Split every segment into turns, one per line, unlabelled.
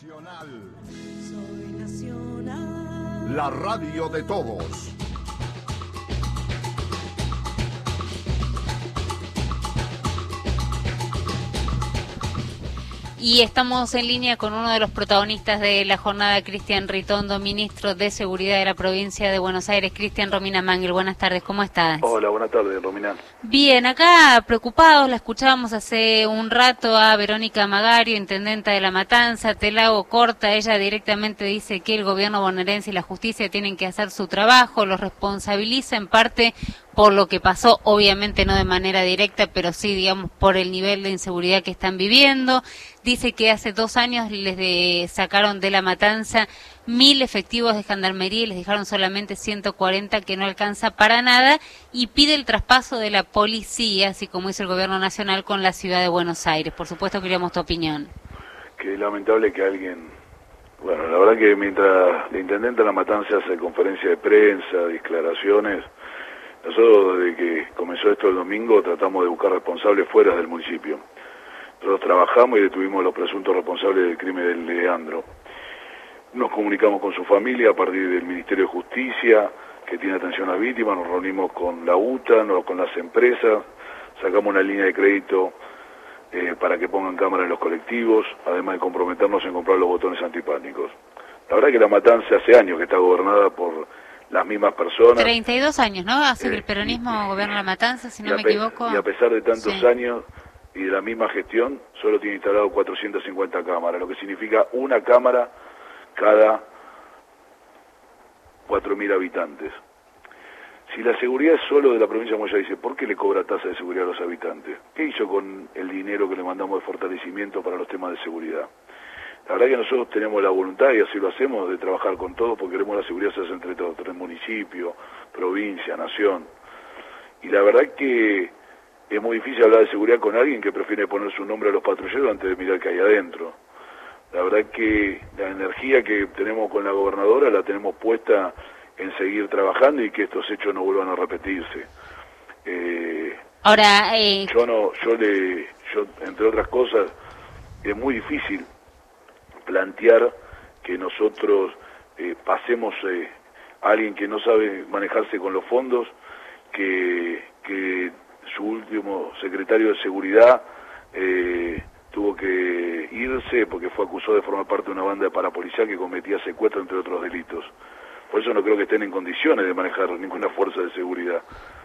Nacional.
Soy Nacional.
La radio de todos.
Y estamos en línea con uno de los protagonistas de la jornada, Cristian Ritondo, ministro de Seguridad de la provincia de Buenos Aires. Cristian, Romina Mangel, buenas tardes, ¿cómo estás?
Hola, buenas tardes, Romina.
Bien, acá preocupados, la escuchábamos hace un rato a Verónica Magario, intendenta de La Matanza. Te la hago corta, ella directamente dice que el gobierno bonaerense y la justicia tienen que hacer su trabajo, los responsabiliza en parte por lo que pasó, obviamente no de manera directa, pero sí, digamos, por el nivel de inseguridad que están viviendo. Dice que hace 2 años les sacaron de La Matanza 1000 efectivos de gendarmería y les dejaron solamente 140, que no alcanza para nada, y pide el traspaso de la policía, así como hizo el gobierno nacional con la ciudad de Buenos Aires. Por supuesto, queríamos tu opinión.
Qué lamentable que alguien... Bueno, la verdad que mientras la intendente de La Matanza hace conferencia de prensa, declaraciones, nosotros desde que comenzó esto el domingo tratamos de buscar responsables fuera del municipio. Nosotros trabajamos y detuvimos a los presuntos responsables del crimen del Leandro. Nos comunicamos con su familia a partir del Ministerio de Justicia, que tiene atención a las víctimas, nos reunimos con la UTA, con las empresas, sacamos una línea de crédito para que pongan cámara en los colectivos, además de comprometernos en comprar los botones antipánicos. La verdad que La Matanza hace años que está gobernada por las mismas personas.
32 años, ¿no? Hace que el peronismo gobierna La Matanza, si no me equivoco.
Y a pesar de tantos años y de la misma gestión, solo tiene instalado 450 cámaras, lo que significa una cámara cada 4.000 habitantes. Si la seguridad es solo de la provincia de Buenos Aires, ¿por qué le cobra tasa de seguridad a los habitantes? ¿Qué hizo con el dinero que le mandamos de fortalecimiento para los temas de seguridad? La verdad que nosotros tenemos la voluntad, y así lo hacemos, de trabajar con todos, porque queremos la seguridad se hace entre todos, entre municipio, provincia, nación. Y la verdad que es muy difícil hablar de seguridad con alguien que prefiere poner su nombre a los patrulleros antes de mirar qué hay adentro. La verdad que la energía que tenemos con la gobernadora la tenemos puesta en seguir trabajando y que estos hechos no vuelvan a repetirse.
Ahora,
yo entre otras cosas, es muy difícil plantear que nosotros pasemos a alguien que no sabe manejarse con los fondos, que su último secretario de seguridad tuvo que irse porque fue acusado de formar parte de una banda de parapolicial que cometía secuestro, entre otros delitos. Por eso no creo que estén en condiciones de manejar ninguna fuerza de seguridad.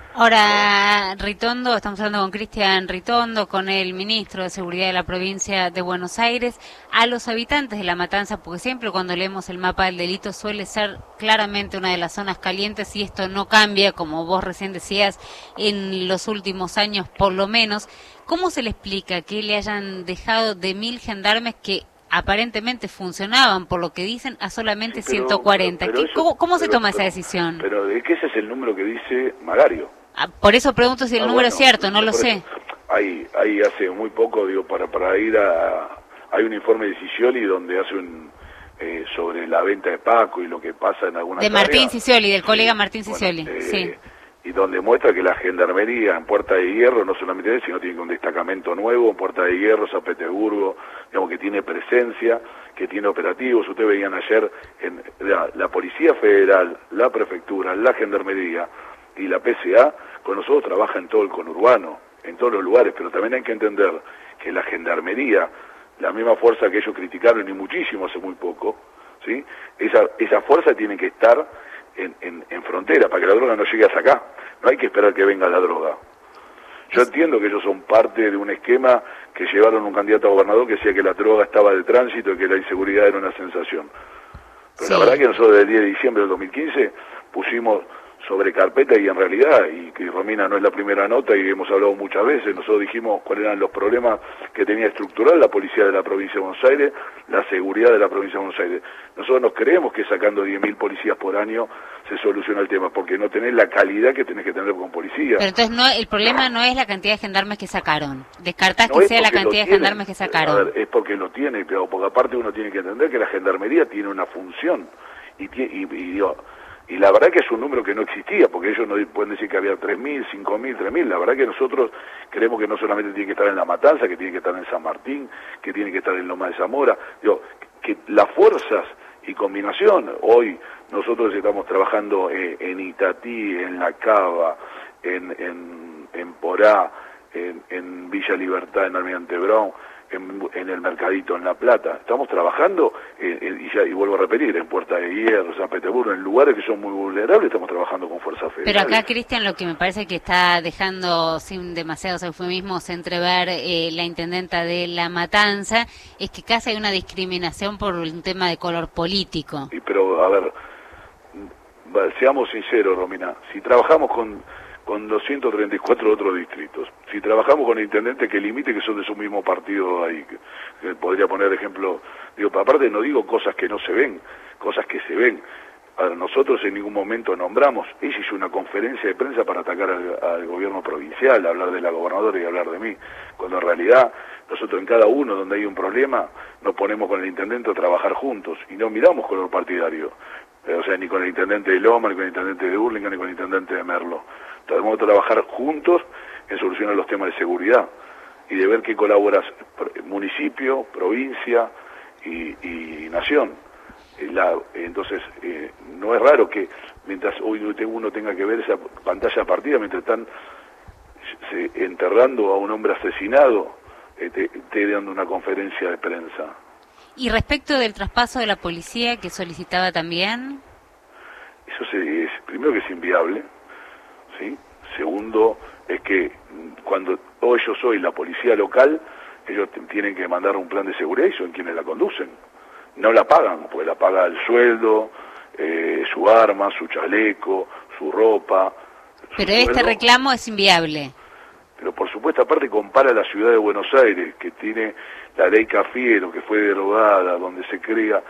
Ahora, Ritondo, estamos hablando con Cristian Ritondo, con el ministro de Seguridad de la provincia de Buenos Aires, a los habitantes de La Matanza, porque siempre cuando leemos el mapa del delito suele ser claramente una de las zonas calientes y esto no cambia, como vos recién decías, en los últimos años por lo menos. ¿Cómo se le explica que le hayan dejado de 1000 gendarmes que aparentemente funcionaban, por lo que dicen, a solamente 140? ¿Cómo se toma esa decisión?
Pero es que ese es el número que dice Magario.
Por eso pregunto si el número es cierto, no lo sé.
Ahí hace muy poco, digo, para ir hay un informe de Ciccioli donde hace sobre la venta de Paco y lo que pasa en algunas
áreas. De Martín Ciccioli, del colega Martín Ciccioli, sí.
Y donde muestra que la gendarmería en Puerta de Hierro, no solamente sino tiene un destacamento nuevo en Puerta de Hierro, San Petersburgo, digamos que tiene presencia, que tiene operativos. Ustedes veían ayer en la Policía Federal, la Prefectura, la Gendarmería y la PCA, con nosotros trabaja en todo el conurbano, en todos los lugares, pero también hay que entender que la Gendarmería, la misma fuerza que ellos criticaron y muchísimo hace muy poco, ¿sí? Esa fuerza tiene que estar en frontera para que la droga no llegue hasta acá. No hay que esperar que venga la droga. Yo entiendo que ellos son parte de un esquema que llevaron un candidato a gobernador que decía que la droga estaba de tránsito y que la inseguridad era una sensación. Pero la verdad que nosotros desde el 10 de diciembre del 2015 pusimos sobre carpeta y en realidad, y que Romina no es la primera nota y hemos hablado muchas veces, nosotros dijimos cuáles eran los problemas que tenía estructural la policía de la provincia de Buenos Aires, la seguridad de la provincia de Buenos Aires. Nosotros nos creemos que sacando 10.000 policías por año se soluciona el tema, porque no tenés la calidad que tenés que tener con policía.
Pero entonces el problema no es la cantidad de gendarmes que sacaron, descartás que sea la cantidad de gendarmes que sacaron.
A ver, es porque lo tiene, pero porque aparte uno tiene que entender que la gendarmería tiene una función, y la verdad que es un número que no existía, porque ellos no pueden decir que había 3.000, 5.000, 3.000. La verdad que nosotros creemos que no solamente tiene que estar en La Matanza, que tiene que estar en San Martín, que tiene que estar en Loma de Zamora. Que fuerzas y combinación. Hoy nosotros estamos trabajando en Itatí, en La Cava, en Porá, en Villa Libertad, en Almirante Brown, en el Mercadito, en La Plata. Estamos trabajando, y vuelvo a repetir, en Puerta de Hierro, San Petersburgo, en lugares que son muy vulnerables, estamos trabajando con fuerzas federales.
Pero acá, Cristian, lo que me parece que está dejando sin demasiados eufemismos entrever la intendenta de La Matanza es que casi hay una discriminación por un tema de color político.
Pero, a ver, seamos sinceros, Romina, si trabajamos con 234 otros distritos, si trabajamos con intendentes que limite que son de su mismo partido ahí, que podría poner ejemplo, digo, aparte no digo cosas que no se ven, cosas que se ven. A ver, nosotros en ningún momento nombramos, ella hizo una conferencia de prensa para atacar al gobierno provincial, hablar de la gobernadora y hablar de mí, cuando en realidad nosotros en cada uno donde hay un problema nos ponemos con el intendente a trabajar juntos y no miramos color partidario, o sea, ni con el intendente de Loma, ni con el intendente de Hurlingham, ni con el intendente de Merlo. Tenemos que trabajar juntos en solucionar los temas de seguridad y de ver qué colaboras municipio, provincia y nación. Entonces, no es raro que mientras hoy uno tenga que ver esa pantalla partida, mientras están enterrando a un hombre asesinado, esté dando una conferencia de prensa.
Y respecto del traspaso de la policía que solicitaba también...
Eso primero que es inviable, ¿sí? Segundo, es que cuando hoy yo soy la policía local, ellos tienen que mandar un plan de seguridad y son quienes la conducen. No la pagan, porque la paga el sueldo, su arma, su chaleco, su ropa.
Pero este reclamo es inviable.
Pero por supuesto, aparte compara la ciudad de Buenos Aires, que tiene la ley Cafiero, que fue derogada, donde se crea,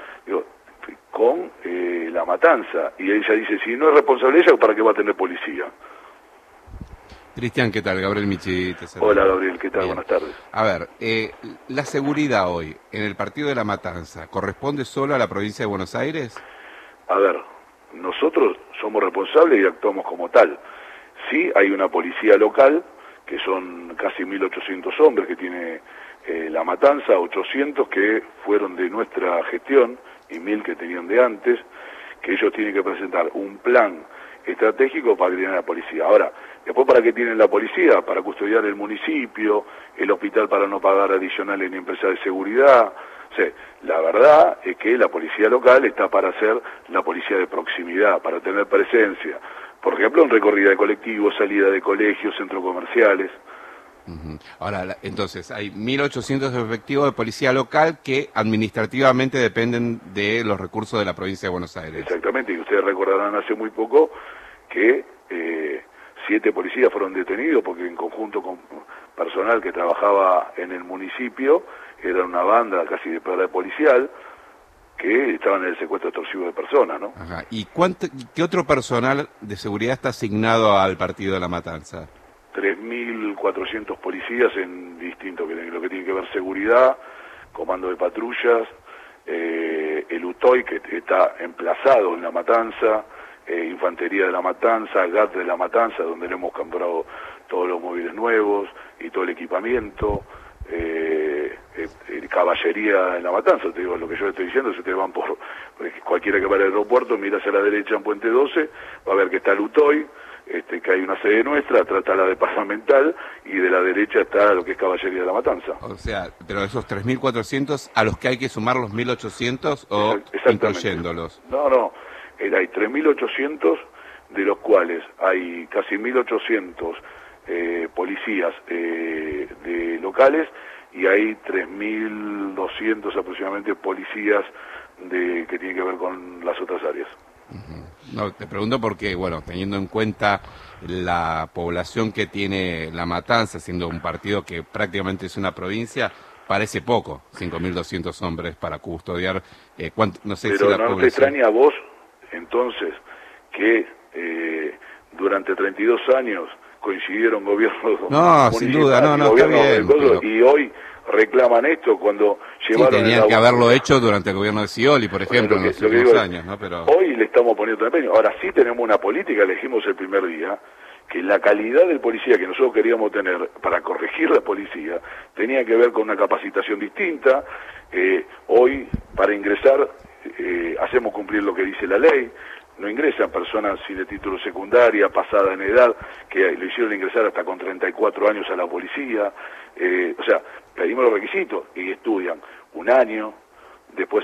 con La Matanza. Y ella dice, si no es responsable ella, ¿para qué va a tener policía?
Cristian, ¿qué tal? Gabriel Michi te saluda.
Hola, Gabriel, ¿qué tal? Bien. Buenas tardes.
A ver, la seguridad hoy en el partido de La Matanza, ¿corresponde solo a la provincia de Buenos Aires?
A ver, nosotros somos responsables y actuamos como tal. Sí, hay una policía local, que son casi 1.800 hombres que tiene La Matanza, 800 que fueron de nuestra gestión y 1.000 que tenían de antes, que ellos tienen que presentar un plan estratégico para que tengan la policía. Ahora, después, ¿para qué tienen la policía? Para custodiar el municipio, el hospital para no pagar adicionales ni empresas de seguridad. O sea, la verdad es que la policía local está para ser la policía de proximidad, para tener presencia. Por ejemplo, en recorrida de colectivos, salida de colegios, centros comerciales.
Ahora, entonces, hay 1.800 efectivos de policía local que administrativamente dependen de los recursos de la provincia de Buenos Aires.
Exactamente, y ustedes recordarán hace muy poco que 7 policías fueron detenidos porque en conjunto con personal que trabajaba en el municipio, era una banda casi de policial, que estaban en el secuestro extorsivo de personas, ¿no?
Ajá. ¿Y qué otro personal de seguridad está asignado al partido de La Matanza?
3.400 policías en distintos, lo que tiene que ver seguridad, comando de patrullas, el UTOI que está emplazado en La Matanza, Infantería de La Matanza, GAT de La Matanza, donde le hemos comprado todos los móviles nuevos y todo el equipamiento, caballería en La Matanza. Te digo, lo que yo estoy diciendo, si ustedes van por cualquiera que vaya al aeropuerto, mira hacia la derecha en Puente 12, va a ver que está el UTOI, que hay una sede nuestra, atrás está la departamental, y de la derecha está lo que es Caballería de La Matanza.
O sea, pero esos 3.400, ¿a los que hay que sumar los 1.800 o incluyéndolos?
No, hay 3.800, de los cuales hay casi 1.800 policías de locales, y hay 3.200 aproximadamente policías que tienen que ver con las otras áreas.
No, te pregunto porque, bueno, teniendo en cuenta la población que tiene La Matanza, siendo un partido que prácticamente es una provincia, parece poco, 5.200 hombres para custodiar, no sé.
Pero
si la
no
población...
te extraña a vos, entonces, que durante 32 años coincidieron gobiernos...
No, sin duda, no, está bien.
Pero... Y hoy reclaman esto cuando llevaron...
Sí, tenían que haberlo hecho durante el gobierno de Scioli, por ejemplo, en los últimos años, ¿no? Pero...
Hoy le estamos poniendo empeño. Ahora sí tenemos una política, elegimos el primer día, que la calidad del policía que nosotros queríamos tener para corregir la policía tenía que ver con una capacitación distinta. Hoy, para ingresar, la ley, no ingresan personas sin el título secundaria, pasada en edad, que lo hicieron ingresar hasta con 34 años a la policía, o sea, pedimos los requisitos y estudian un año, después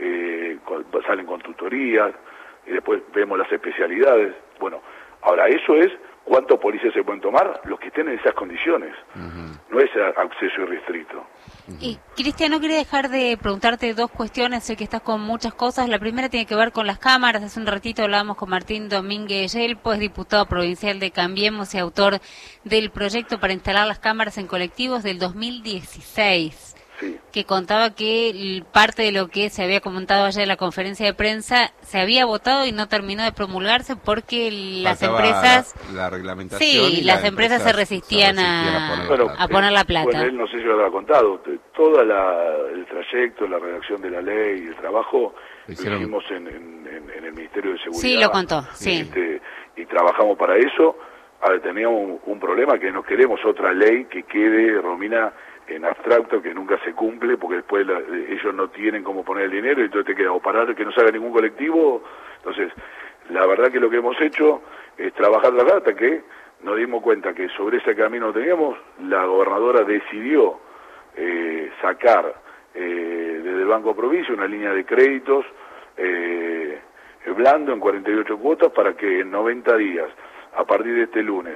salen con tutorías, y después vemos las especialidades. Bueno, ahora eso es cuántos policías se pueden tomar, los que estén en esas condiciones, no es acceso irrestricto.
Y Cristian, no quería dejar de preguntarte dos cuestiones, sé que estás con muchas cosas. La primera tiene que ver con las cámaras. Hace un ratito hablábamos con Martín Domínguez Yelpo, es diputado provincial de Cambiemos y autor del proyecto para instalar las cámaras en colectivos del 2016. Sí. Que contaba que parte de lo que se había comentado ayer en la conferencia de prensa se había votado y no terminó de promulgarse porque las empresas...
La reglamentación.
Sí, y las empresas se resistían a poner la plata.
Bueno, él no sé si lo habrá contado, todo el trayecto, la redacción de la ley y el trabajo lo hicimos en el Ministerio de Seguridad.
Sí, lo contó, sí.
Y trabajamos para eso. Ahora teníamos un problema que no queremos otra ley que quede, Romina, en abstracto, que nunca se cumple, porque después ellos no tienen cómo poner el dinero y entonces te queda o parar que no se haga ningún colectivo. Entonces, la verdad que lo que hemos hecho es trabajar la data, que nos dimos cuenta que sobre ese camino teníamos, la gobernadora decidió sacar desde el Banco Provincia una línea de créditos blando en 48 cuotas para que en 90 días, a partir de este lunes,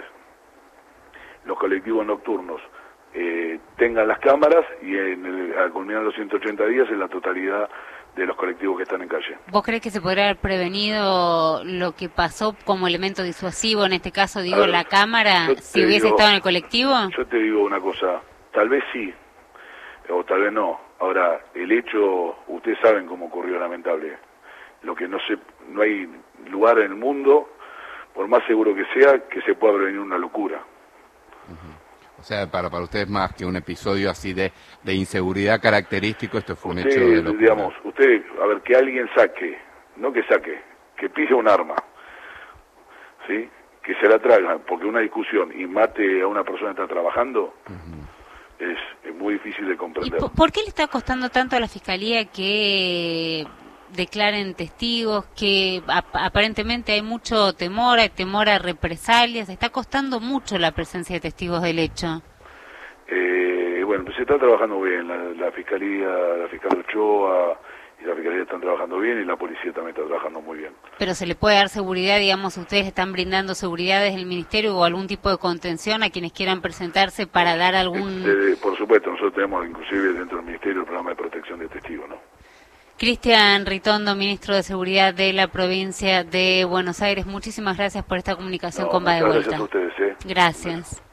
los colectivos nocturnos tengan las cámaras y al culminar los 180 días en la totalidad de los colectivos que están en calle.
¿Vos crees que se podría haber prevenido lo que pasó como elemento disuasivo, en este caso, digo, la cámara, si hubiese estado en el colectivo?
Yo te digo una cosa, tal vez sí, o tal vez no. Ahora, el hecho, ustedes saben cómo ocurrió, lamentable. Lo que no hay lugar en el mundo, por más seguro que sea, que se pueda prevenir una locura.
O sea, para ustedes más que un episodio así de inseguridad característico, esto fue un hecho de locura.
Digamos, usted, a ver, que alguien saque, que pise un arma, ¿sí? Que se la traigan, porque una discusión y mate a una persona que está trabajando, es muy difícil de comprender.
¿Y por qué le está costando tanto a la Fiscalía que declaren testigos, que aparentemente hay mucho temor, hay temor a represalias? Está costando mucho la presencia de testigos del hecho.
Bueno, pues se está trabajando bien, la Fiscalía, la fiscal Ochoa y la Fiscalía están trabajando bien y la Policía también está trabajando muy bien.
Pero se le puede dar seguridad, digamos, ustedes están brindando seguridad desde el Ministerio o algún tipo de contención a quienes quieran presentarse para dar algún...
Por supuesto, nosotros tenemos inclusive dentro del Ministerio el programa de protección de testigos, ¿no?
Cristian Ritondo, ministro de Seguridad de la provincia de Buenos Aires, muchísimas gracias por esta comunicación con Va de Vuelta.
Gracias a ustedes.
Gracias.